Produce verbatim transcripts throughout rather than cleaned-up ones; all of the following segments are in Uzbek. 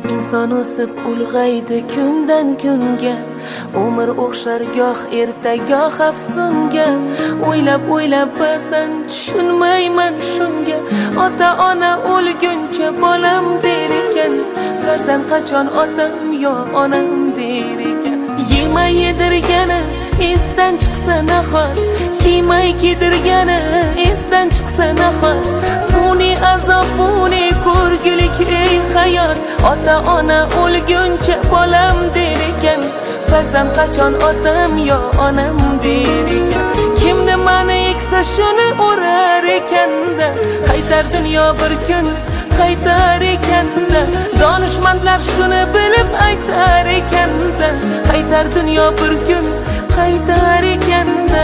inson o'sib ulg'aydi kundan kunga, umr o'xshar goh erta goh afsunga. O'ylab o'ylab ba'zan tushunmayman shunga, ota ona o'lguncha bolam der ekan, farzand qachon otam yo onam der ekan. Yemay yedirgani esdan chiqsa nahot, kiymay kiydirgani esdan chiqsa nahot. Buni azob, buni ko'rgulik ey hayot, ota ona o'lguncha bolam der ekan, farzand qachon otam yo onam der ekan. Kim nimani eksa shuni o'rar ekanda, qaytar dunyo bir kun qaytar ekanda. Donishmandlar shuni bilib aytar ekanda, qaytar dunyo bir kun qaytar ekanda.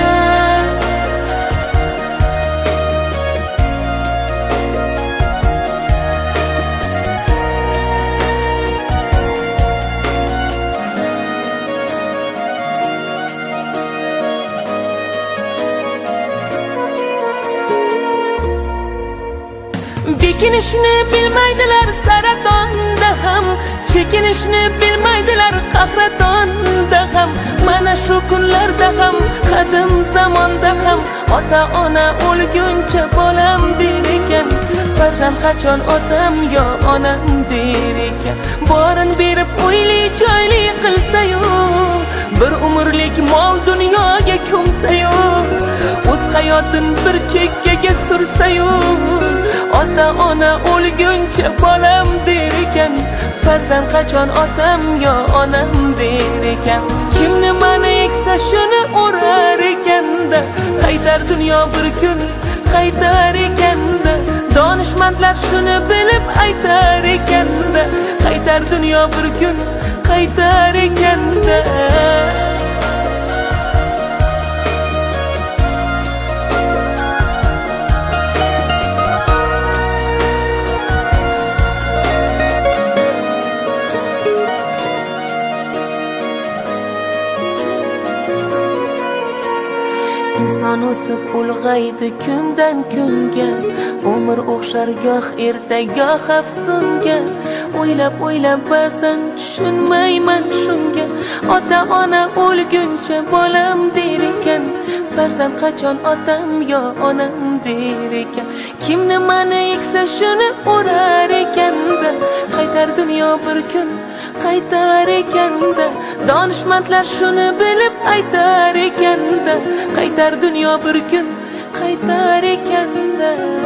Bekinishni bilmaydilar saratonda ham, chekinishni bilmaydilar qahratonda ham. Mana shu kunlarda ham, qadim zamonda ham, ota ona o'lguncha bolam der ekan, farzand qachon otam yo onam der ekan. Borin berib uyli joyli qilsa-yu, bir umrlik mol dunyoga ko'msa-yu, o'z hayotin bir chekkaga sursa-yu, ota ona o'lguncha bolam der ekan, farzand qachon otam yo onam der ekan. Kim nimani eksa shuni o'rar ekanda, qaytar dunyo bir kun qaytar ekanda. Donishmandlar shuni bilib aytar ekanda, qaytar dunyo bir kun qaytar ekanda. Inson o'sib ulg'aydi kundan kunga, umr o'xshar goh erta goh afsunga. O'ylab o'ylab ba'zan tushunmayman shunga, ota ona o'lguncha bolam der ekan, farzand qachon otam yo onam der ekan. Kim nimani eksa shuni o'rar ekanda, qaytar dunyo bir kun qaytar ekanda. Donishmandlar shuni bilib aytar ekanda, qaytar dunyo bir kun qaytar ekanda.